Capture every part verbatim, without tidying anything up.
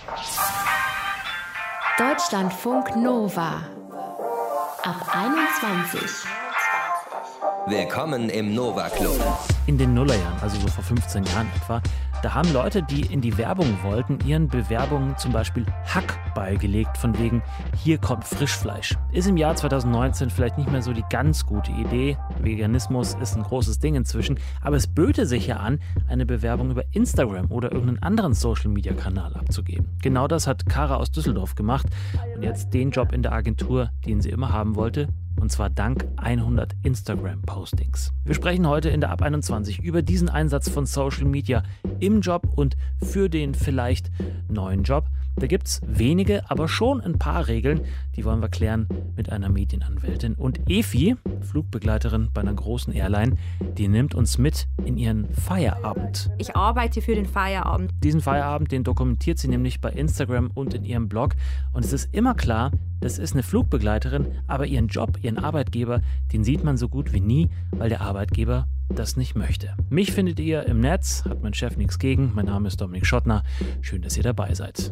Deutschlandfunk Nova ab einundzwanzig. Willkommen im Nova Club. In den Nullerjahren, also so vor fünfzehn Jahren etwa, da haben Leute, die in die Werbung wollten, ihren Bewerbungen zum Beispiel Hack beigelegt, von wegen, hier kommt Frischfleisch. Ist im Jahr zweitausendneunzehn vielleicht nicht mehr so die ganz gute Idee. Veganismus ist ein großes Ding inzwischen, aber es böte sich ja an, eine Bewerbung über Instagram oder irgendeinen anderen Social-Media-Kanal abzugeben. Genau das hat Kara aus Düsseldorf gemacht und jetzt den Job in der Agentur, den sie immer haben wollte. Und zwar dank hundert Instagram-Postings. Wir sprechen heute in der Ab einundzwanzig über diesen Einsatz von Social Media im Job und für den vielleicht neuen Job. Da gibt es wenige, aber schon ein paar Regeln, die wollen wir klären mit einer Medienanwältin. Und Efi, Flugbegleiterin bei einer großen Airline, die nimmt uns mit in ihren Feierabend. Ich arbeite für den Feierabend. Diesen Feierabend, den dokumentiert sie nämlich bei Instagram und in ihrem Blog. Und es ist immer klar, das ist eine Flugbegleiterin, aber ihren Job, ihren Arbeitgeber, den sieht man so gut wie nie, weil der Arbeitgeber das nicht möchte. Mich findet ihr im Netz, hat mein Chef nichts gegen. Mein Name ist Dominik Schottner. Schön, dass ihr dabei seid.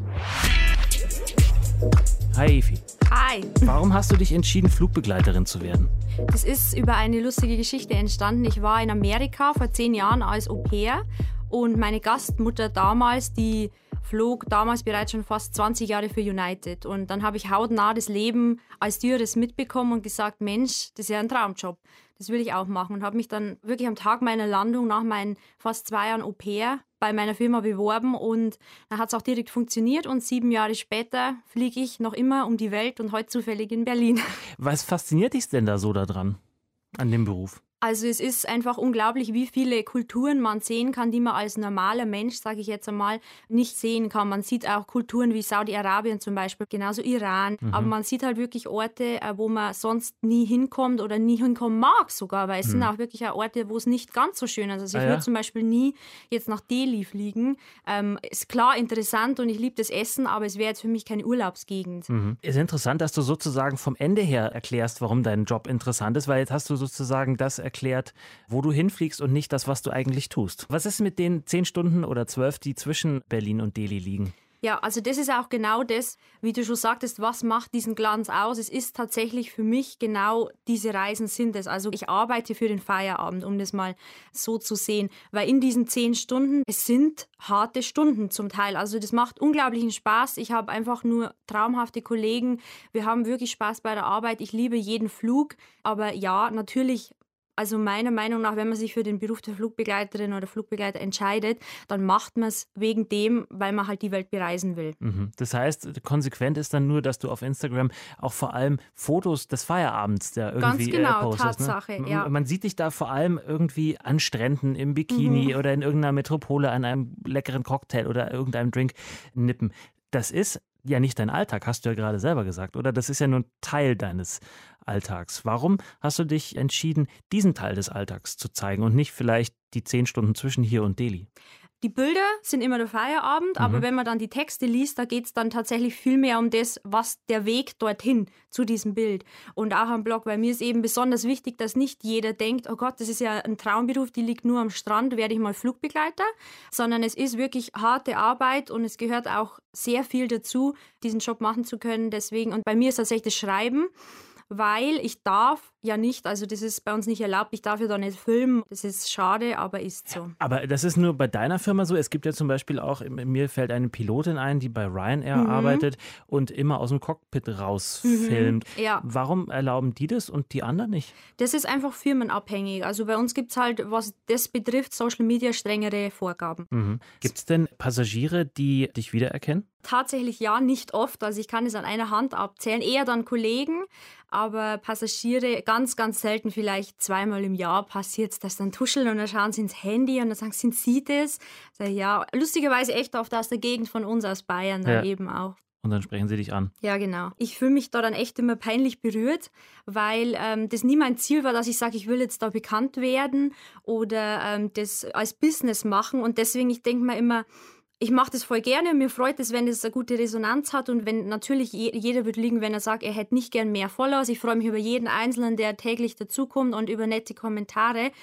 Hi Efi. Hi. Warum hast du dich entschieden, Flugbegleiterin zu werden? Das ist über eine lustige Geschichte entstanden. Ich war in Amerika vor zehn Jahren als Au-pair und meine Gastmutter damals, die flog damals bereits schon fast zwanzig Jahre für United. Und dann habe ich hautnah das Leben als Stewardess mitbekommen und gesagt, Mensch, das ist ja ein Traumjob. Das will ich auch machen. Und habe mich dann wirklich am Tag meiner Landung nach meinen fast zwei Jahren Au-pair bei meiner Firma beworben. Und dann hat es auch direkt funktioniert. Und sieben Jahre später fliege ich noch immer um die Welt und heute zufällig in Berlin. Was fasziniert dich denn da so daran, an dem Beruf? Also es ist einfach unglaublich, wie viele Kulturen man sehen kann, die man als normaler Mensch, sage ich jetzt einmal, nicht sehen kann. Man sieht auch Kulturen wie Saudi-Arabien zum Beispiel, genauso Iran. Mhm. Aber man sieht halt wirklich Orte, wo man sonst nie hinkommt oder nie hinkommen mag sogar, weil es mhm. sind auch wirklich auch Orte, wo es nicht ganz so schön ist. Also ich ah, würde ja? zum Beispiel nie jetzt nach Delhi fliegen. Ähm, ist klar interessant und ich liebe das Essen, aber es wäre jetzt für mich keine Urlaubsgegend. Mhm. Es ist interessant, dass du sozusagen vom Ende her erklärst, warum dein Job interessant ist, weil jetzt hast du sozusagen das erklärt, erklärt, wo du hinfliegst und nicht das, was du eigentlich tust. Was ist mit den zehn Stunden oder zwölf, die zwischen Berlin und Delhi liegen? Ja, also das ist auch genau das, wie du schon sagtest, was macht diesen Glanz aus? Es ist tatsächlich für mich genau diese Reisen sind es. Also ich arbeite für den Feierabend, um das mal so zu sehen. Weil in diesen zehn Stunden, es sind harte Stunden zum Teil. Also das macht unglaublichen Spaß. Ich habe einfach nur traumhafte Kollegen. Wir haben wirklich Spaß bei der Arbeit. Ich liebe jeden Flug. Aber ja, natürlich. Also meiner Meinung nach, wenn man sich für den Beruf der Flugbegleiterin oder Flugbegleiter entscheidet, dann macht man es wegen dem, weil man halt die Welt bereisen will. Mhm. Das heißt, konsequent ist dann nur, dass du auf Instagram auch vor allem Fotos des Feierabends da irgendwie Ganz genau, äh, postest. Tatsache, Ne? ja. Man sieht dich da vor allem irgendwie an Stränden im Bikini mhm. oder in irgendeiner Metropole an einem leckeren Cocktail oder irgendeinem Drink nippen. Das ist ja nicht dein Alltag, hast du ja gerade selber gesagt, oder? Das ist ja nur ein Teil deines Alltags. Warum hast du dich entschieden, diesen Teil des Alltags zu zeigen und nicht vielleicht die zehn Stunden zwischen hier und Delhi? Die Bilder sind immer der Feierabend, mhm. aber wenn man dann die Texte liest, da geht es dann tatsächlich viel mehr um das, was der Weg dorthin zu diesem Bild. Und auch am Blog, weil mir ist eben besonders wichtig, dass nicht jeder denkt, oh Gott, das ist ja ein Traumberuf, die liegt nur am Strand, werde ich mal Flugbegleiter, sondern es ist wirklich harte Arbeit und es gehört auch sehr viel dazu, diesen Job machen zu können. Deswegen, und bei mir ist tatsächlich das Schreiben, weil ich darf ja nicht, also das ist bei uns nicht erlaubt, ich darf ja da nicht filmen. Das ist schade, aber ist so. Aber das ist nur bei deiner Firma so. Es gibt ja zum Beispiel auch, mir fällt eine Pilotin ein, die bei Ryanair mhm. arbeitet und immer aus dem Cockpit rausfilmt. Mhm. Ja. Warum erlauben die das und die anderen nicht? Das ist einfach firmenabhängig. Also bei uns gibt es halt, was das betrifft, Social Media strengere Vorgaben. Mhm. Gibt es denn Passagiere, die dich wiedererkennen? Tatsächlich ja, nicht oft. Also ich kann es an einer Hand abzählen. Eher dann Kollegen, aber Passagiere ganz, ganz selten, vielleicht zweimal im Jahr passiert es, dass dann tuscheln und dann schauen sie ins Handy und dann sagen, sind Sie das? Sag ich, ja, lustigerweise echt oft aus der Gegend von uns, aus Bayern dann ja. eben auch. Und dann sprechen sie dich an. Ja, genau. Ich fühle mich da dann echt immer peinlich berührt, weil ähm, das nie mein Ziel war, dass ich sage, ich will jetzt da bekannt werden oder ähm, das als Business machen. Und deswegen, ich denke mir immer, ich mache das voll gerne. Mir freut es, wenn es eine gute Resonanz hat und wenn natürlich je, jeder wird liegen, wenn er sagt, er hätte nicht gern mehr Followers. Ich freue mich über jeden Einzelnen, der täglich dazukommt und über nette Kommentare.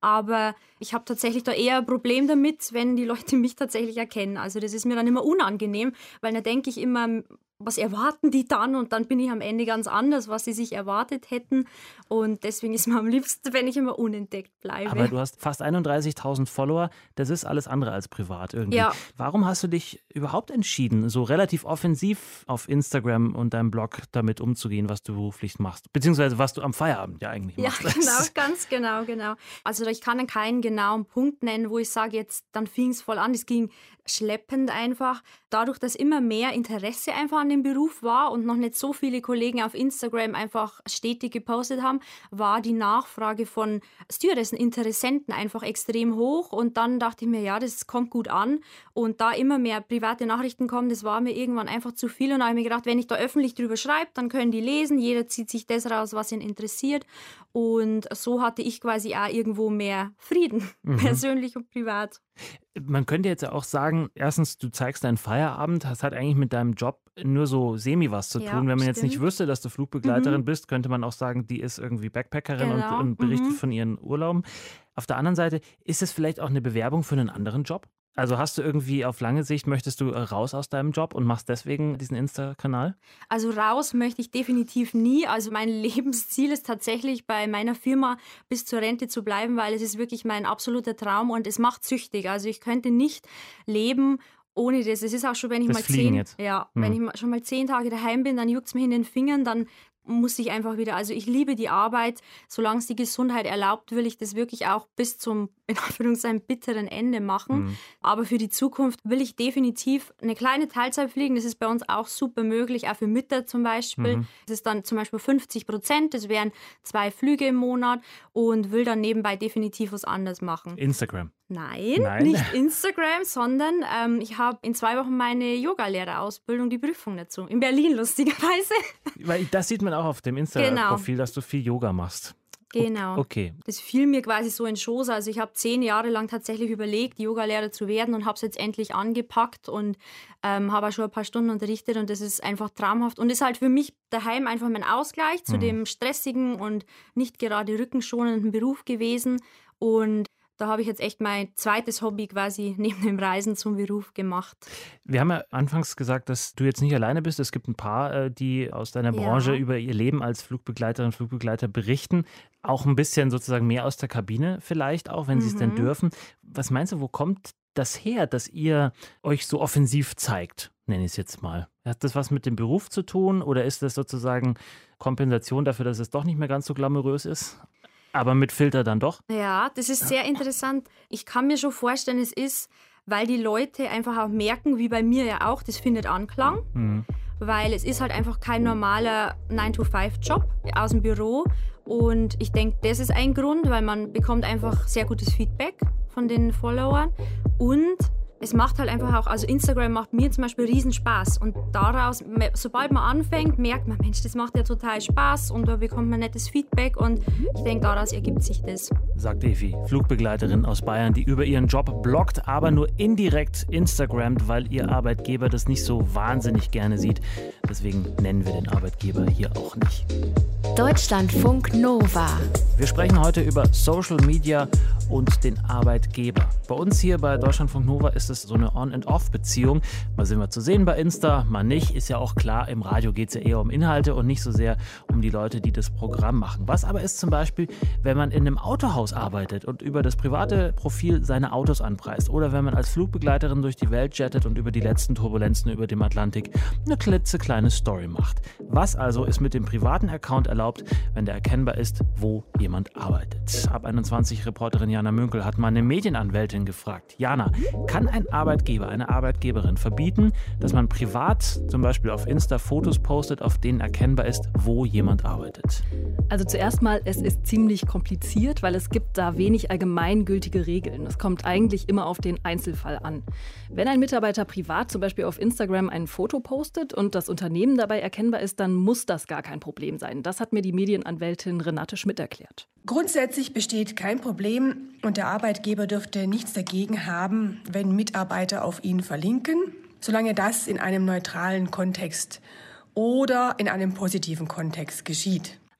Aber ich habe tatsächlich da eher ein Problem damit, wenn die Leute mich tatsächlich erkennen. Also das ist mir dann immer unangenehm, weil dann denke ich immer, was erwarten die dann? Und dann bin ich am Ende ganz anders, was sie sich erwartet hätten. Und deswegen ist mir am liebsten, wenn ich immer unentdeckt bleibe. Aber du hast fast einunddreißigtausend Follower. Das ist alles andere als privat irgendwie. Ja. Warum hast du dich überhaupt entschieden, so relativ offensiv auf Instagram und deinem Blog damit umzugehen, was du beruflich machst? Beziehungsweise was du am Feierabend ja eigentlich machst. Ja, genau, ganz genau, genau. Also ich kann dann keinen genauen Punkt nennen, wo ich sage, jetzt, dann fing es voll an. Es ging schleppend einfach. Dadurch, dass immer mehr Interesse einfach an dem Beruf war und noch nicht so viele Kollegen auf Instagram einfach stetig gepostet haben, war die Nachfrage von Stewardessen, Interessenten einfach extrem hoch. Und dann dachte ich mir, ja, das kommt gut an. Und da immer mehr private Nachrichten kommen, das war mir irgendwann einfach zu viel. Und da habe ich mir gedacht, wenn ich da öffentlich drüber schreibe, dann können die lesen. Jeder zieht sich das raus, was ihn interessiert. Und so hatte ich quasi auch irgendwo mehr Frieden, mhm. persönlich und privat. Man könnte jetzt ja auch sagen, erstens, du zeigst deinen Feierabend, das hat eigentlich mit deinem Job nur so semi was zu tun. Ja, Wenn man stimmt. jetzt nicht wüsste, dass du Flugbegleiterin mhm. bist, könnte man auch sagen, die ist irgendwie Backpackerin genau. und, und berichtet mhm. von ihren Urlauben. Auf der anderen Seite, ist es vielleicht auch eine Bewerbung für einen anderen Job? Also hast du irgendwie auf lange Sicht, möchtest du raus aus deinem Job und machst deswegen diesen Insta-Kanal? Also raus möchte ich definitiv nie. Also mein Lebensziel ist tatsächlich, bei meiner Firma bis zur Rente zu bleiben, weil es ist wirklich mein absoluter Traum und es macht süchtig. Also ich könnte nicht leben ohne das. Es ist auch schon, wenn ich das mal Fliegen zehn, jetzt. Ja, hm. wenn ich schon mal zehn Tage daheim bin, dann juckt es mir in den Fingern, dann muss ich einfach wieder, also ich liebe die Arbeit, solange es die Gesundheit erlaubt, will ich das wirklich auch bis zum, in Anführungszeichen, bitteren Ende machen. Mhm. Aber für die Zukunft will ich definitiv eine kleine Teilzeit fliegen, das ist bei uns auch super möglich, auch für Mütter zum Beispiel. Mhm. Das ist dann zum Beispiel fünfzig Prozent, das wären zwei Flüge im Monat und will dann nebenbei definitiv was anderes machen. Instagram? Nein, Nein, nicht Instagram, sondern ähm, ich habe in zwei Wochen meine Yogalehrerausbildung, die Prüfung dazu. In Berlin, lustigerweise. Weil das sieht man auch auf dem Insta-Profil, genau. dass du viel Yoga machst. Genau. Okay. Das fiel mir quasi so in Schoß. Also ich habe zehn Jahre lang tatsächlich überlegt, Yogalehrer zu werden und habe es jetzt endlich angepackt und ähm, habe auch schon ein paar Stunden unterrichtet und das ist einfach traumhaft und ist halt für mich daheim einfach mein Ausgleich zu mhm. dem stressigen und nicht gerade rückenschonenden Beruf gewesen und da habe ich jetzt echt mein zweites Hobby quasi neben dem Reisen zum Beruf gemacht. Wir haben ja anfangs gesagt, dass du jetzt nicht alleine bist. Es gibt ein paar, die aus deiner Branche ja. über ihr Leben als Flugbegleiterin und Flugbegleiter berichten. Auch ein bisschen sozusagen mehr aus der Kabine vielleicht auch, wenn mhm. sie es denn dürfen. Was meinst du, wo kommt das her, dass ihr euch so offensiv zeigt, nenne ich es jetzt mal? Hat das was mit dem Beruf zu tun oder ist das sozusagen Kompensation dafür, dass es doch nicht mehr ganz so glamourös ist? Aber mit Filter dann doch? Ja, das ist sehr interessant. Ich kann mir schon vorstellen, es ist, weil die Leute einfach auch merken, wie bei mir ja auch, das findet Anklang. Mhm. Weil es ist halt einfach kein normaler nine to five Job aus dem Büro. Und ich denke, das ist ein Grund, weil man bekommt einfach sehr gutes Feedback von den Followern. Und es macht halt einfach auch, also Instagram macht mir zum Beispiel riesen Spaß und daraus, sobald man anfängt, merkt man, Mensch, das macht ja total Spaß und da bekommt man nettes Feedback und ich denke, daraus ergibt sich das. Sagt Evi, Flugbegleiterin aus Bayern, die über ihren Job bloggt, aber nur indirekt Instagramt, weil ihr Arbeitgeber das nicht so wahnsinnig gerne sieht. Deswegen nennen wir den Arbeitgeber hier auch nicht. Deutschlandfunk Nova. Wir sprechen heute über Social Media und den Arbeitgeber. Bei uns hier bei Deutschlandfunk Nova ist es so eine On-and-Off-Beziehung. Mal sind wir zu sehen bei Insta, mal nicht. Ist ja auch klar, im Radio geht es ja eher um Inhalte und nicht so sehr um die Leute, die das Programm machen. Was aber ist zum Beispiel, wenn man in einem Autohaus arbeitet und über das private Profil seine Autos anpreist oder wenn man als Flugbegleiterin durch die Welt jettet und über die letzten Turbulenzen über dem Atlantik eine klitzekleine Story macht. Was also ist mit dem privaten Account erlaubt, wenn der erkennbar ist, wo jemand arbeitet? Ab einundzwanzig Reporterin Jana Münkel hat mal eine Medienanwältin gefragt. Jana, kann ein Arbeitgeber, eine Arbeitgeberin verbieten, dass man privat zum Beispiel auf Insta Fotos postet, auf denen erkennbar ist, wo jemand arbeitet? Also zuerst mal, es ist ziemlich kompliziert, weil es gibt da wenig allgemeingültige Regeln. Es kommt eigentlich immer auf den Einzelfall an. Wenn ein Mitarbeiter privat zum Beispiel auf Instagram ein Foto postet und das Unternehmen dabei erkennbar ist, dann muss das gar kein Problem sein. Das hat mir die Medienanwältin Renate Schmidt erklärt. Grundsätzlich besteht kein Problem und der Arbeitgeber dürfte nichts dagegen haben, wenn Mitarbeiter auf ihn verlinken, solange das in einem neutralen Kontext oder in einem positiven Kontext geschieht.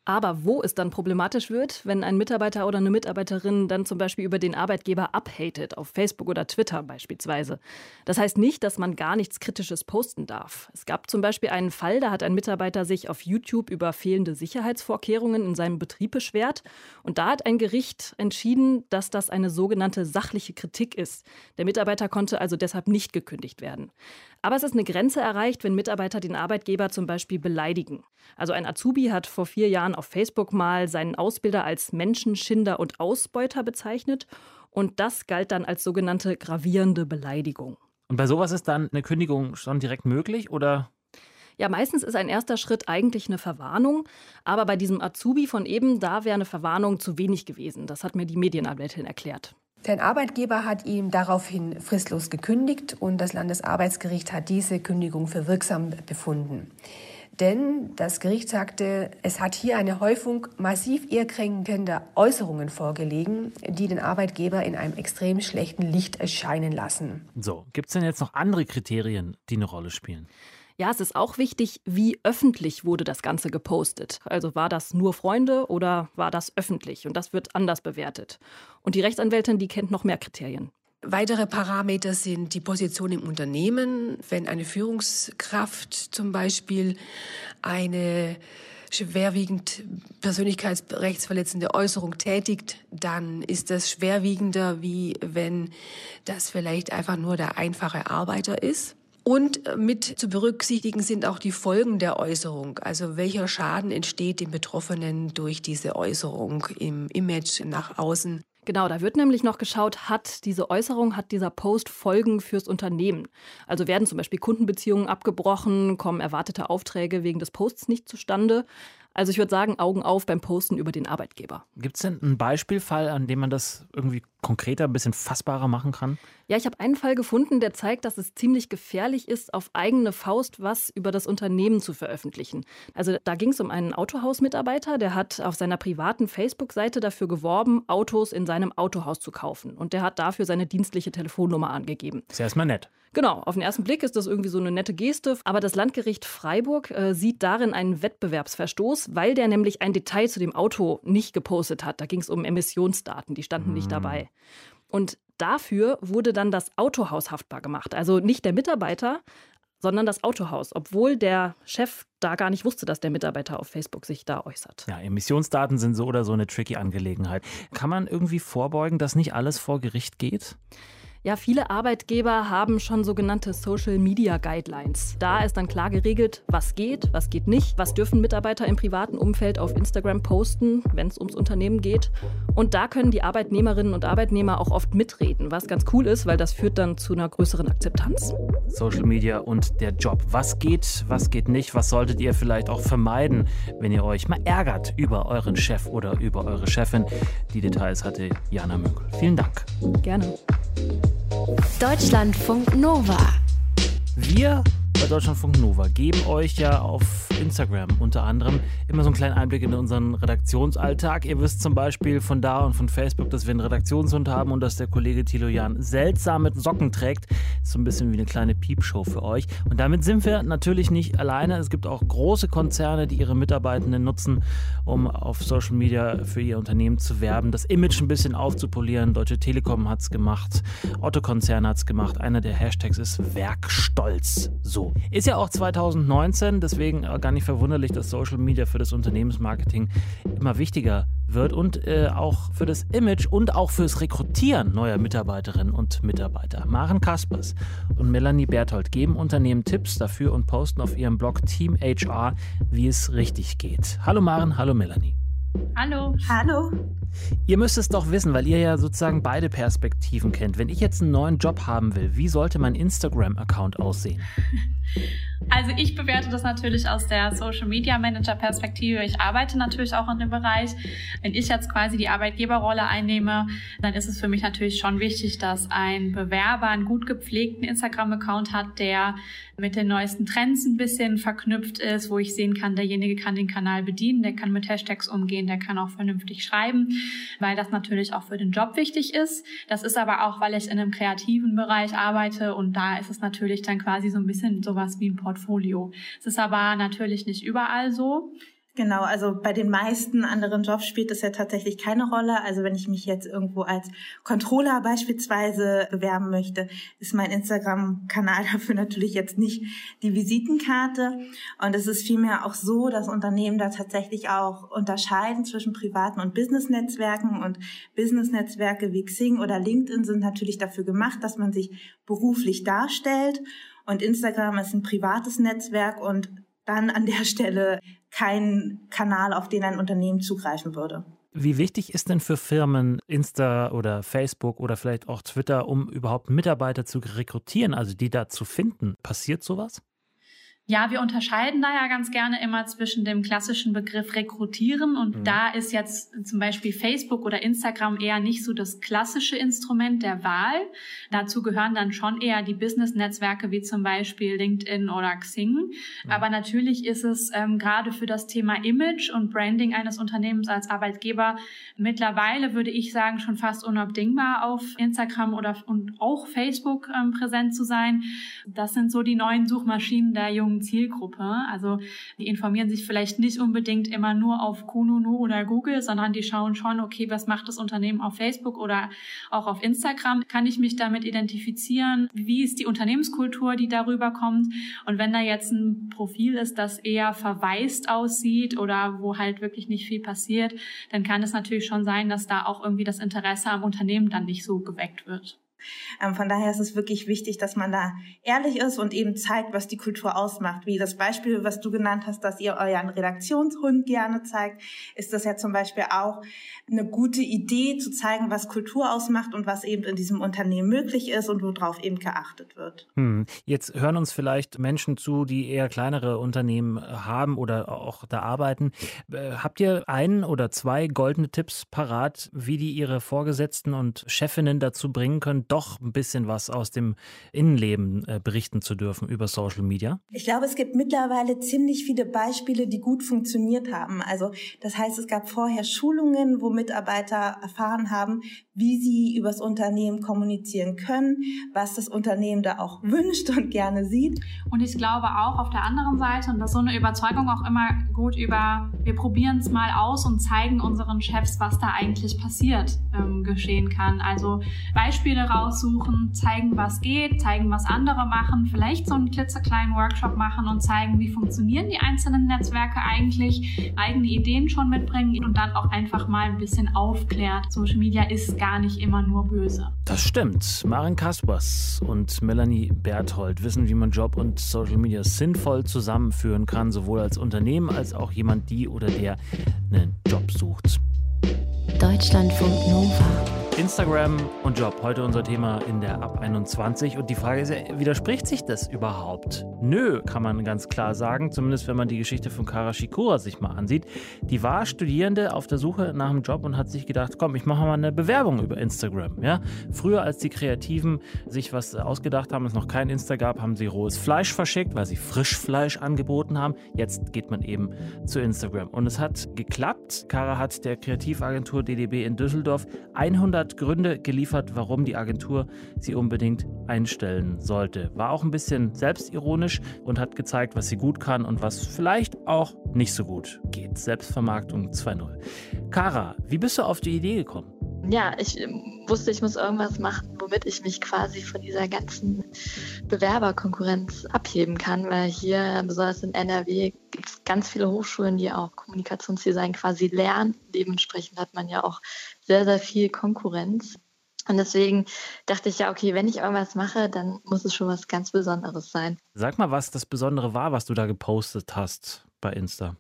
Aber wo es dann problematisch wird, wenn ein Mitarbeiter oder eine Mitarbeiterin dann zum Beispiel über den Arbeitgeber abhatet, auf Facebook oder Twitter beispielsweise. Das heißt nicht, dass man gar nichts Kritisches posten darf. Es gab zum Beispiel einen Fall, da hat ein Mitarbeiter sich auf YouTube über fehlende Sicherheitsvorkehrungen in seinem Betrieb beschwert. Und da hat ein Gericht entschieden, dass das eine sogenannte sachliche Kritik ist. Der Mitarbeiter konnte also deshalb nicht gekündigt werden. Aber es ist eine Grenze erreicht, wenn Mitarbeiter den Arbeitgeber zum Beispiel beleidigen. Also ein Azubi hat vor vier Jahren auf Facebook mal seinen Ausbilder als Menschenschinder und Ausbeuter bezeichnet. Und das galt dann als sogenannte gravierende Beleidigung. Und bei sowas ist dann eine Kündigung schon direkt möglich, oder? Ja, meistens ist ein erster Schritt eigentlich eine Verwarnung. Aber bei diesem Azubi von eben, da wäre eine Verwarnung zu wenig gewesen. Das hat mir die Medienanwältin erklärt. Sein Arbeitgeber hat ihm daraufhin fristlos gekündigt und das Landesarbeitsgericht hat diese Kündigung für wirksam befunden. Denn das Gericht sagte, es hat hier eine Häufung massiv ehrkränkender Äußerungen vorgelegen, die den Arbeitgeber in einem extrem schlechten Licht erscheinen lassen. So, gibt es denn jetzt noch andere Kriterien, die eine Rolle spielen? Ja, es ist auch wichtig, wie öffentlich wurde das Ganze gepostet. Also war das nur Freunde oder war das öffentlich? Und das wird anders bewertet. Und die Rechtsanwältin, die kennt noch mehr Kriterien. Weitere Parameter sind die Position im Unternehmen. Wenn eine Führungskraft zum Beispiel eine schwerwiegend persönlichkeitsrechtsverletzende Äußerung tätigt, dann ist das schwerwiegender, wie wenn das vielleicht einfach nur der einfache Arbeiter ist. Und mit zu berücksichtigen sind auch die Folgen der Äußerung. Also welcher Schaden entsteht dem Betroffenen durch diese Äußerung im Image nach außen. Genau, da wird nämlich noch geschaut, hat diese Äußerung, hat dieser Post Folgen fürs Unternehmen? Also werden zum Beispiel Kundenbeziehungen abgebrochen, kommen erwartete Aufträge wegen des Posts nicht zustande? Also ich würde sagen, Augen auf beim Posten über den Arbeitgeber. Gibt es denn einen Beispielfall, an dem man das irgendwie konkreter, ein bisschen fassbarer machen kann? Ja, ich habe einen Fall gefunden, der zeigt, dass es ziemlich gefährlich ist, auf eigene Faust was über das Unternehmen zu veröffentlichen. Also da ging es um einen Autohausmitarbeiter, der hat auf seiner privaten Facebook-Seite dafür geworben, Autos in seinem Autohaus zu kaufen. Und der hat dafür seine dienstliche Telefonnummer angegeben. Ist ja erstmal nett. Genau, auf den ersten Blick ist das irgendwie so eine nette Geste. Aber das Landgericht Freiburg äh, sieht darin einen Wettbewerbsverstoß, weil der nämlich ein Detail zu dem Auto nicht gepostet hat. Da ging es um Emissionsdaten, die standen mm. nicht dabei. Und dafür wurde dann das Autohaus haftbar gemacht. Also nicht der Mitarbeiter, sondern das Autohaus, obwohl der Chef da gar nicht wusste, dass der Mitarbeiter auf Facebook sich da äußert. Ja, Emissionsdaten sind so oder so eine tricky Angelegenheit. Kann man irgendwie vorbeugen, dass nicht alles vor Gericht geht? Ja, viele Arbeitgeber haben schon sogenannte Social Media Guidelines. Da ist dann klar geregelt, was geht, was geht nicht, was dürfen Mitarbeiter im privaten Umfeld auf Instagram posten, wenn es ums Unternehmen geht. Und da können die Arbeitnehmerinnen und Arbeitnehmer auch oft mitreden, was ganz cool ist, weil das führt dann zu einer größeren Akzeptanz. Social Media und der Job. Was geht, was geht nicht, was solltet ihr vielleicht auch vermeiden, wenn ihr euch mal ärgert über euren Chef oder über eure Chefin? Die Details hatte Jana Münkel. Vielen Dank. Gerne. Deutschlandfunk Nova. Wir bei Deutschlandfunk Nova geben euch ja auf Instagram unter anderem immer so einen kleinen Einblick in unseren Redaktionsalltag. Ihr wisst zum Beispiel von da und von Facebook, dass wir einen Redaktionshund haben und dass der Kollege Thilo Jahn seltsame Socken trägt. Ist so ein bisschen wie eine kleine Piepshow für euch. Und damit sind wir natürlich nicht alleine. Es gibt auch große Konzerne, die ihre Mitarbeitenden nutzen, um auf Social Media für ihr Unternehmen zu werben, das Image ein bisschen aufzupolieren. Deutsche Telekom hat es gemacht, Otto-Konzern hat es gemacht. Einer der Hashtags ist Werkstolz. So. Ist ja auch zwanzig neunzehn, deswegen gar nicht verwunderlich, dass Social Media für das Unternehmensmarketing immer wichtiger wird und äh, auch für das Image und auch fürs Rekrutieren neuer Mitarbeiterinnen und Mitarbeiter. Maren Kaspers und Melanie Berthold geben Unternehmen Tipps dafür und posten auf ihrem Blog Team H R, wie es richtig geht. Hallo Maren, hallo Melanie. Hallo. Hallo. Ihr müsst es doch wissen, weil ihr ja sozusagen beide Perspektiven kennt. Wenn ich jetzt einen neuen Job haben will, wie sollte mein Instagram-Account aussehen? Also ich bewerte das natürlich aus der Social Media Manager Perspektive. Ich arbeite natürlich auch in dem Bereich. Wenn ich jetzt quasi die Arbeitgeberrolle einnehme, dann ist es für mich natürlich schon wichtig, dass ein Bewerber einen gut gepflegten Instagram-Account hat, der mit den neuesten Trends ein bisschen verknüpft ist, wo ich sehen kann, derjenige kann den Kanal bedienen, der kann mit Hashtags umgehen, der kann auch vernünftig schreiben, weil das natürlich auch für den Job wichtig ist. Das ist aber auch, weil ich in einem kreativen Bereich arbeite und da ist es natürlich dann quasi so ein bisschen sowas wie ein Portfolio. Es ist aber natürlich nicht überall so. Genau, also bei den meisten anderen Jobs spielt das ja tatsächlich keine Rolle. Also wenn ich mich jetzt irgendwo als Controller beispielsweise bewerben möchte, ist mein Instagram-Kanal dafür natürlich jetzt nicht die Visitenkarte. Und es ist vielmehr auch so, dass Unternehmen da tatsächlich auch unterscheiden zwischen privaten und Business-Netzwerken. Und Business-Netzwerke wie Xing oder LinkedIn sind natürlich dafür gemacht, dass man sich beruflich darstellt. Und Instagram ist ein privates Netzwerk und dann an der Stelle kein Kanal, auf den ein Unternehmen zugreifen würde. Wie wichtig ist denn für Firmen Insta oder Facebook oder vielleicht auch Twitter, um überhaupt Mitarbeiter zu rekrutieren, also die da zu finden? Passiert sowas? Ja, wir unterscheiden da ja ganz gerne immer zwischen dem klassischen Begriff Rekrutieren und mhm. da ist jetzt zum Beispiel Facebook oder Instagram eher nicht so das klassische Instrument der Wahl. Dazu gehören dann schon eher die Business-Netzwerke wie zum Beispiel LinkedIn oder Xing. Mhm. Aber natürlich ist es ähm, gerade für das Thema Image und Branding eines Unternehmens als Arbeitgeber mittlerweile, würde ich sagen, schon fast unabdingbar auf Instagram oder und auch Facebook ähm, präsent zu sein. Das sind so die neuen Suchmaschinen der jungen Zielgruppe. Also die informieren sich vielleicht nicht unbedingt immer nur auf Kununu oder Google, sondern die schauen schon, okay, was macht das Unternehmen auf Facebook oder auch auf Instagram? Kann ich mich damit identifizieren? Wie ist die Unternehmenskultur, die darüber kommt? Und wenn da jetzt ein Profil ist, das eher verwaist aussieht oder wo halt wirklich nicht viel passiert, dann kann es natürlich schon sein, dass da auch irgendwie das Interesse am Unternehmen dann nicht so geweckt wird. Ähm, von daher ist es wirklich wichtig, dass man da ehrlich ist und eben zeigt, was die Kultur ausmacht. Wie das Beispiel, was du genannt hast, dass ihr euren Redaktionshund gerne zeigt, ist das ja zum Beispiel auch eine gute Idee, zu zeigen, was Kultur ausmacht und was eben in diesem Unternehmen möglich ist und worauf eben geachtet wird. Hm. Jetzt hören uns vielleicht Menschen zu, die eher kleinere Unternehmen haben oder auch da arbeiten. Äh, habt ihr einen oder zwei goldene Tipps parat, wie die ihre Vorgesetzten und Chefinnen dazu bringen können, doch ein bisschen was aus dem Innenleben äh, berichten zu dürfen über Social Media? Ich glaube, es gibt mittlerweile ziemlich viele Beispiele, die gut funktioniert haben. Also das heißt, es gab vorher Schulungen, wo Mitarbeiter erfahren haben, wie sie übers Unternehmen kommunizieren können, was das Unternehmen da auch wünscht und gerne sieht. Und ich glaube auch auf der anderen Seite, und das ist so eine Überzeugung auch immer gut über, wir probieren es mal aus und zeigen unseren Chefs, was da eigentlich passiert, ähm, geschehen kann. Also Beispiele raussuchen, zeigen, was geht, zeigen, was andere machen, vielleicht so einen klitzekleinen Workshop machen und zeigen, wie funktionieren die einzelnen Netzwerke eigentlich, eigene Ideen schon mitbringen und dann auch einfach mal ein bisschen aufklärt. Social Media ist gar nicht immer nur böse. Das stimmt. Maren Kaspers und Melanie Berthold wissen, wie man Job und Social Media sinnvoll zusammenführen kann, sowohl als Unternehmen als auch jemand, die oder der einen Job sucht. Deutschlandfunk Nova. Instagram und Job, heute unser Thema in der Ab einundzwanzig. Und die Frage ist ja, widerspricht sich das überhaupt? Nö, kann man ganz klar sagen, zumindest wenn man die Geschichte von Kara Schikora sich mal ansieht. Die war Studierende auf der Suche nach einem Job und hat sich gedacht, komm, ich mache mal eine Bewerbung über Instagram. Ja? Früher, als die Kreativen sich was ausgedacht haben, es noch kein Insta gab, haben sie rohes Fleisch verschickt, weil sie Frischfleisch angeboten haben. Jetzt geht man eben zu Instagram. Und es hat geklappt. Kara hat der Kreativagentur D D B in Düsseldorf hundert Gründe geliefert, warum die Agentur sie unbedingt einstellen sollte. War auch ein bisschen selbstironisch und hat gezeigt, was sie gut kann und was vielleicht auch nicht so gut geht. Selbstvermarktung zwei null. Kara, wie bist du auf die Idee gekommen? Ja, ich wusste, ich muss irgendwas machen, womit ich mich quasi von dieser ganzen Bewerberkonkurrenz abheben kann, weil hier, besonders in N R W, gibt es ganz viele Hochschulen, die auch Kommunikationsdesign quasi lernen. Dementsprechend hat man ja auch sehr, sehr viel Konkurrenz. Und deswegen dachte ich ja, okay, wenn ich irgendwas mache, dann muss es schon was ganz Besonderes sein. Sag mal, was das Besondere war, was du da gepostet hast bei Insta.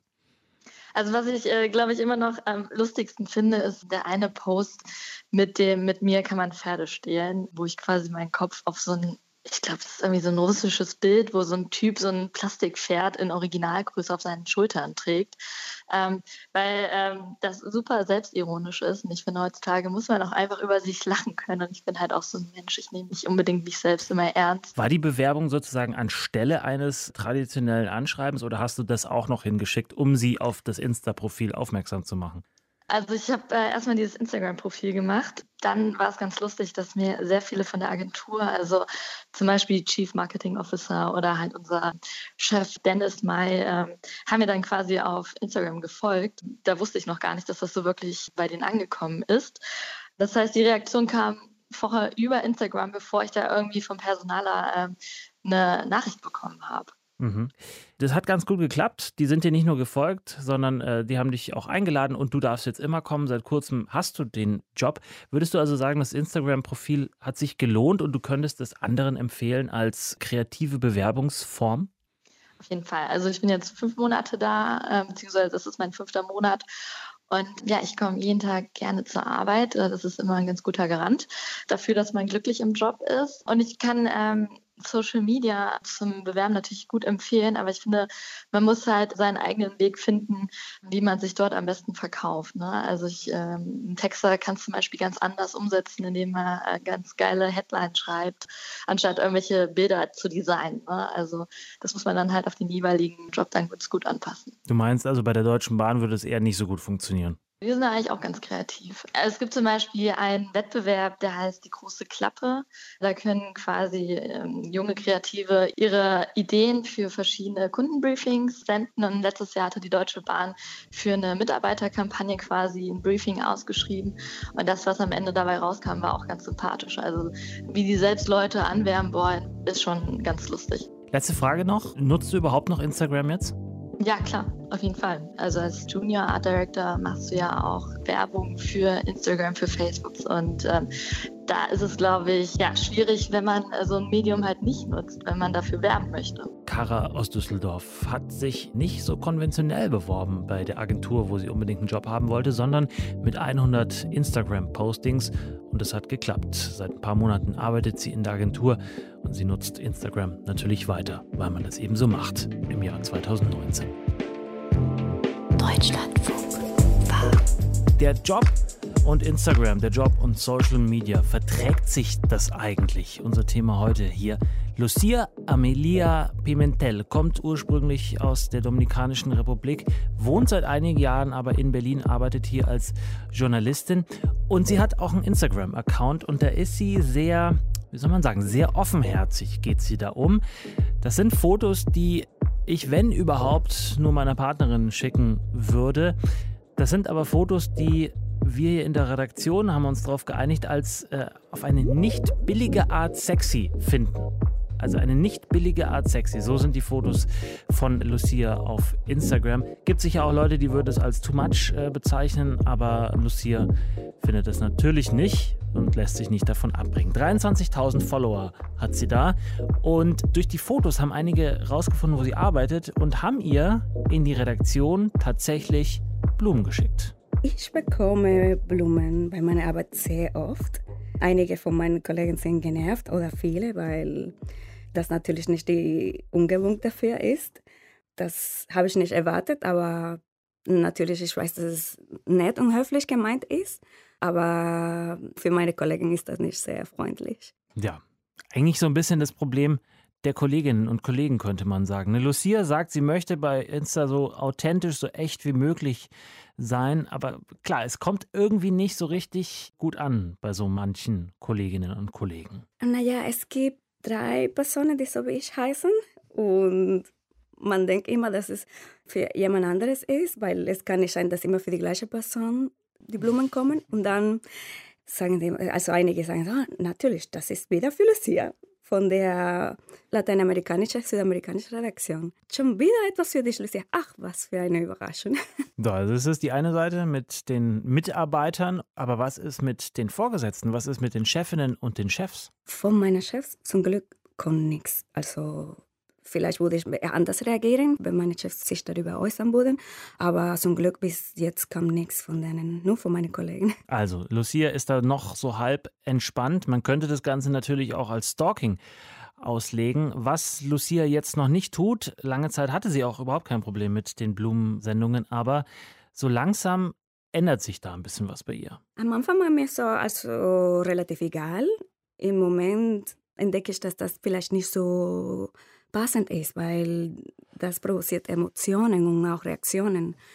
Also was ich, äh, glaube ich, immer noch am lustigsten finde, ist der eine Post mit dem "Mit mir kann man Pferde stehlen", wo ich quasi meinen Kopf auf so ein, ich glaube, das ist irgendwie so ein russisches Bild, wo so ein Typ so ein Plastikpferd in Originalgröße auf seinen Schultern trägt. Ähm, weil ähm, das super selbstironisch ist. Und ich finde, heutzutage muss man auch einfach über sich lachen können. Und ich bin halt auch so ein Mensch, ich nehme nicht unbedingt mich selbst immer ernst. War die Bewerbung sozusagen anstelle eines traditionellen Anschreibens oder hast du das auch noch hingeschickt, um sie auf das Insta-Profil aufmerksam zu machen? Also ich habe äh, erstmal dieses Instagram-Profil gemacht. Dann war es ganz lustig, dass mir sehr viele von der Agentur, also zum Beispiel Chief Marketing Officer oder halt unser Chef Dennis May, ähm, haben mir dann quasi auf Instagram gefolgt. Da wusste ich noch gar nicht, dass das so wirklich bei denen angekommen ist. Das heißt, die Reaktion kam vorher über Instagram, bevor ich da irgendwie vom Personaler ähm, eine Nachricht bekommen habe. Mhm. Das hat ganz gut geklappt. Die sind dir nicht nur gefolgt, sondern äh, die haben dich auch eingeladen und du darfst jetzt immer kommen. Seit kurzem hast du den Job. Würdest du also sagen, das Instagram-Profil hat sich gelohnt und du könntest es anderen empfehlen als kreative Bewerbungsform? Auf jeden Fall. Also ich bin jetzt fünf Monate da, äh, beziehungsweise das ist mein fünfter Monat. Und ja, ich komme jeden Tag gerne zur Arbeit. Das ist immer ein ganz guter Garant dafür, dass man glücklich im Job ist. Und ich kann ähm, Social Media zum Bewerben natürlich gut empfehlen, aber ich finde, man muss halt seinen eigenen Weg finden, wie man sich dort am besten verkauft. Ne? Also ich, ähm, einen Texter kann zum Beispiel ganz anders umsetzen, indem man äh, ganz geile Headlines schreibt, anstatt irgendwelche Bilder zu designen. Ne? Also das muss man dann halt auf den jeweiligen Job dann gut, gut anpassen. Du meinst also, bei der Deutschen Bahn würde es eher nicht so gut funktionieren? Wir sind eigentlich auch ganz kreativ. Es gibt zum Beispiel einen Wettbewerb, der heißt die große Klappe. Da können quasi ähm, junge Kreative ihre Ideen für verschiedene Kundenbriefings senden. Und letztes Jahr hatte die Deutsche Bahn für eine Mitarbeiterkampagne quasi ein Briefing ausgeschrieben. Und das, was am Ende dabei rauskam, war auch ganz sympathisch. Also wie die selbst Leute anwerben wollen, ist schon ganz lustig. Letzte Frage noch. Nutzt du überhaupt noch Instagram jetzt? Ja, klar, auf jeden Fall. Also als Junior Art Director machst du ja auch Werbung für Instagram, für Facebook. Und ähm, da ist es, glaube ich, ja, schwierig, wenn man so ein Medium halt nicht nutzt, wenn man dafür werben möchte. Kara aus Düsseldorf hat sich nicht so konventionell beworben bei der Agentur, wo sie unbedingt einen Job haben wollte, sondern mit hundert Instagram-Postings. Und es hat geklappt. Seit ein paar Monaten arbeitet sie in der Agentur und sie nutzt Instagram natürlich weiter, weil man das eben so macht im Jahr zweitausendneunzehn. Deutschlandfunk. Der Job und Instagram, der Job und Social Media, verträgt sich das eigentlich? Unser Thema heute hier. Lucia Amelia Pimentel kommt ursprünglich aus der Dominikanischen Republik, wohnt seit einigen Jahren aber in Berlin, arbeitet hier als Journalistin und sie hat auch einen Instagram-Account und da ist sie sehr, wie soll man sagen, sehr offenherzig geht sie da um. Das sind Fotos, die ich, wenn überhaupt, nur meiner Partnerin schicken würde. Das sind aber Fotos, die wir hier in der Redaktion haben uns darauf geeinigt, als äh, auf eine nicht billige Art sexy finden. Also eine nicht billige Art sexy. So sind die Fotos von Lucia auf Instagram. Gibt sicher auch Leute, die würden es als too much äh, bezeichnen, aber Lucia findet es natürlich nicht und lässt sich nicht davon abbringen. dreiundzwanzigtausend Follower hat sie da und durch die Fotos haben einige rausgefunden, wo sie arbeitet und haben ihr in die Redaktion tatsächlich Blumen geschickt. Ich bekomme Blumen bei meiner Arbeit sehr oft. Einige von meinen Kollegen sind genervt oder viele, weil das natürlich nicht die Umgebung dafür ist. Das habe ich nicht erwartet, aber natürlich, ich weiß, dass es nett und höflich gemeint ist, aber für meine Kollegen ist das nicht sehr freundlich. Ja, eigentlich so ein bisschen das Problem der Kolleginnen und Kollegen, könnte man sagen. Lucia sagt, sie möchte bei Insta so authentisch, so echt wie möglich sein, aber klar, es kommt irgendwie nicht so richtig gut an bei so manchen Kolleginnen und Kollegen. Naja, es gibt drei Personen, die so wie ich heißen und man denkt immer, dass es für jemand anderes ist, weil es kann nicht sein, dass immer für die gleiche Person die Blumen kommen und dann sagen die, also einige sagen, oh, natürlich, das ist wieder für Lucia von der lateinamerikanischen, südamerikanischen Redaktion. Schon wieder etwas für dich, Lucia. Ach, was für eine Überraschung. So, also das ist die eine Seite mit den Mitarbeitern, aber was ist mit den Vorgesetzten? Was ist mit den Chefinnen und den Chefs? Von meinen Chefs zum Glück kommt nichts. Also vielleicht würde ich anders reagieren, wenn meine Chefs sich darüber äußern würden. Aber zum Glück bis jetzt kam nichts von denen, nur von meinen Kollegen. Also, Lucia ist da noch so halb entspannt. Man könnte das Ganze natürlich auch als Stalking auslegen. Was Lucia jetzt noch nicht tut, lange Zeit hatte sie auch überhaupt kein Problem mit den Blumensendungen, aber so langsam ändert sich da ein bisschen was bei ihr. Am Anfang war mir so also relativ egal. Im Moment entdecke ich, dass das vielleicht nicht so passend ist, weil das provoziert Emotionen und auch Reaktionen.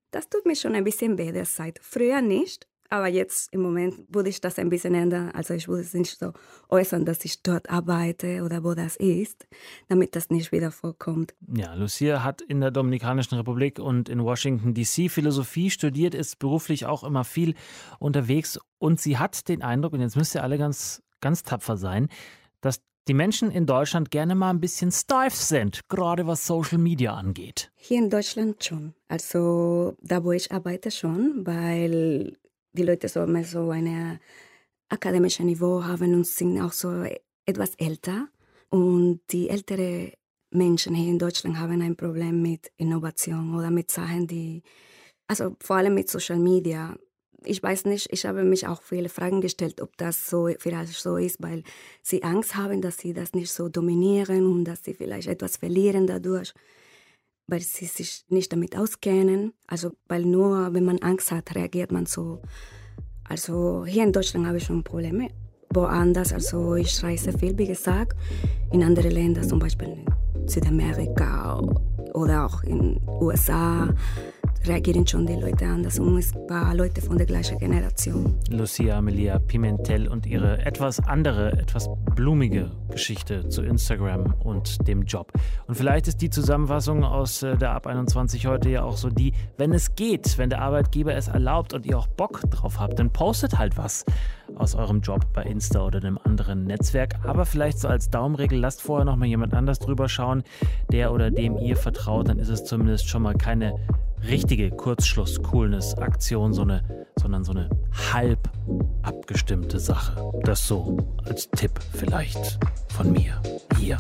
Das tut mir schon ein bisschen weh derzeit. Früher nicht, aber jetzt im Moment würde ich das ein bisschen ändern. Also ich würde es nicht so äußern, dass ich dort arbeite oder wo das ist, damit das nicht wieder vorkommt. Ja, Lucia hat in der Dominikanischen Republik und in Washington D C Philosophie studiert, ist beruflich auch immer viel unterwegs und sie hat den Eindruck, und jetzt müsst ihr alle ganz, ganz tapfer sein, dass die Menschen in Deutschland gerne mal ein bisschen steif sind, gerade was Social Media angeht. Hier in Deutschland schon. Also da, wo ich arbeite schon, weil die Leute so immer so ein akademisches Niveau haben und sind auch so etwas älter. Und die älteren Menschen hier in Deutschland haben ein Problem mit Innovation oder mit Sachen, die, also vor allem mit Social Media. Ich weiß nicht, ich habe mich auch viele Fragen gestellt, ob das so vielleicht so ist, weil sie Angst haben, dass sie das nicht so dominieren und dass sie vielleicht etwas verlieren dadurch, weil sie sich nicht damit auskennen. Also, weil nur wenn man Angst hat, reagiert man so. Also hier in Deutschland habe ich schon Probleme. Woanders, also ich reise viel, wie gesagt, in andere Länder, zum Beispiel in Südamerika oder auch in den U S A, reagieren schon die Leute anders und es war Leute von der gleichen Generation. Lucia Amelia Pimentel und ihre etwas andere, etwas blumige Geschichte zu Instagram und dem Job. Und vielleicht ist die Zusammenfassung aus der Ab einundzwanzig heute ja auch so die, wenn es geht, wenn der Arbeitgeber es erlaubt und ihr auch Bock drauf habt, dann postet halt was aus eurem Job bei Insta oder einem anderen Netzwerk. Aber vielleicht so als Daumenregel, lasst vorher noch mal jemand anders drüber schauen, der oder dem ihr vertraut, dann ist es zumindest schon mal keine richtige Kurzschluss-Coolness-Aktion, so eine, sondern so eine halb abgestimmte Sache. Das so als Tipp vielleicht von mir hier.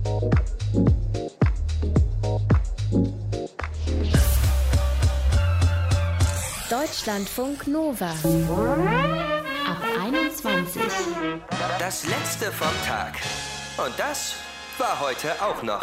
Deutschlandfunk Nova. Ab einundzwanzig. Das letzte vom Tag. Und das war heute auch noch.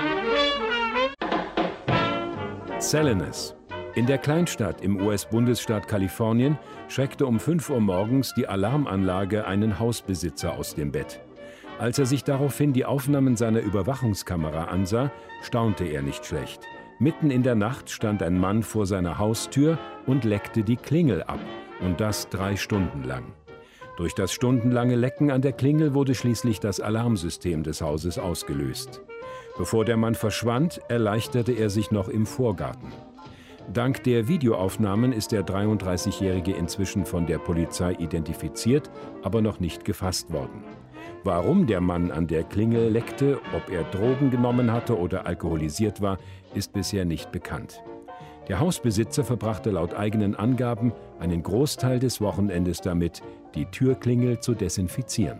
Salinas. In der Kleinstadt im U S-Bundesstaat Kalifornien schreckte um fünf Uhr morgens die Alarmanlage einen Hausbesitzer aus dem Bett. Als er sich daraufhin die Aufnahmen seiner Überwachungskamera ansah, staunte er nicht schlecht. Mitten in der Nacht stand ein Mann vor seiner Haustür und leckte die Klingel ab. Und das drei Stunden lang. Durch das stundenlange Lecken an der Klingel wurde schließlich das Alarmsystem des Hauses ausgelöst. Bevor der Mann verschwand, erleichterte er sich noch im Vorgarten. Dank der Videoaufnahmen ist der dreiunddreißigjährige inzwischen von der Polizei identifiziert, aber noch nicht gefasst worden. Warum der Mann an der Klingel leckte, ob er Drogen genommen hatte oder alkoholisiert war, ist bisher nicht bekannt. Der Hausbesitzer verbrachte laut eigenen Angaben einen Großteil des Wochenendes damit, die Türklingel zu desinfizieren.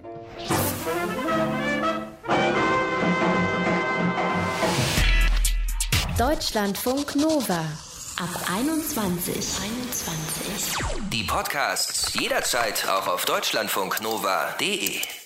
Deutschlandfunk Nova. Ab einundzwanzig. einundzwanzig. Die Podcasts jederzeit auch auf deutschlandfunknova punkt de.